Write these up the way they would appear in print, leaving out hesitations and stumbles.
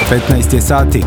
15 je sati.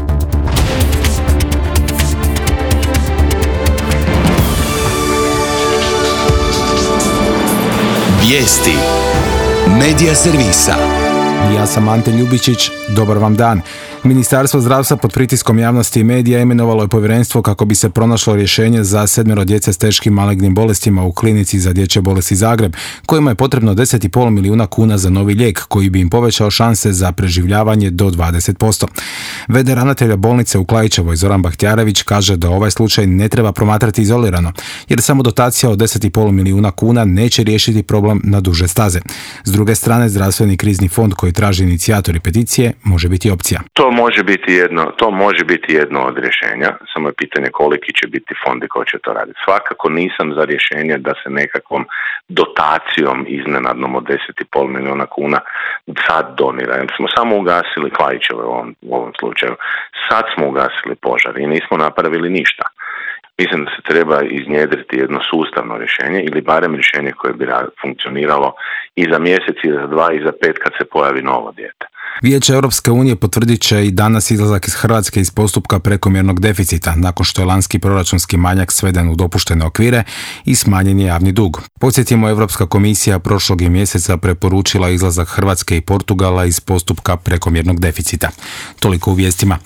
Vijesti Medija servisa. Ja sam Ante Ljubičić, dobar vam dan. Ministarstvo zdravstva pod pritiskom javnosti i medija imenovalo je povjerenstvo kako bi se pronašlo rješenje za 7 djece s teškim malignim bolestima u klinici za dječje bolesti Zagreb, kojima je potrebno 10,5 milijuna kuna za novi lijek koji bi im povećao šanse za preživljavanje do 20%. V.d. ravnatelja bolnice u Klaićevoj Zoran Bahtjarević kaže da ovaj slučaj ne treba promatrati izolirano, jer samo dotacija od 10,5 milijuna kuna neće riješiti problem na duže staze. S druge strane, zdravstveni krizni fond koji traži inicijatori peticije može biti opcija. To može biti jedno od rješenja, samo je pitanje koliki će biti fond i ko će to raditi. Svakako nisam za rješenje da se nekakvom dotacijom iznenadnom od 10,5 milijuna kuna sad donira. Jer smo samo ugasili Klaićeve u ovom slučaju. Sad smo ugasili požar i nismo napravili ništa. Mislim da se treba iznjedriti jedno sustavno rješenje ili barem rješenje koje bi funkcioniralo i za mjesec, i za 2, i za 5 kad se pojavi novo dijete. Vijeće Europske unije potvrdit će i danas izlazak iz Hrvatske iz postupka prekomjernog deficita, nakon što je lanjski proračunski manjak sveden u dopuštene okvire i smanjen je javni dug. Podsjetimo, Europska komisija prošlog je mjeseca preporučila izlazak Hrvatske i Portugala iz postupka prekomjernog deficita. Toliko u vijestima.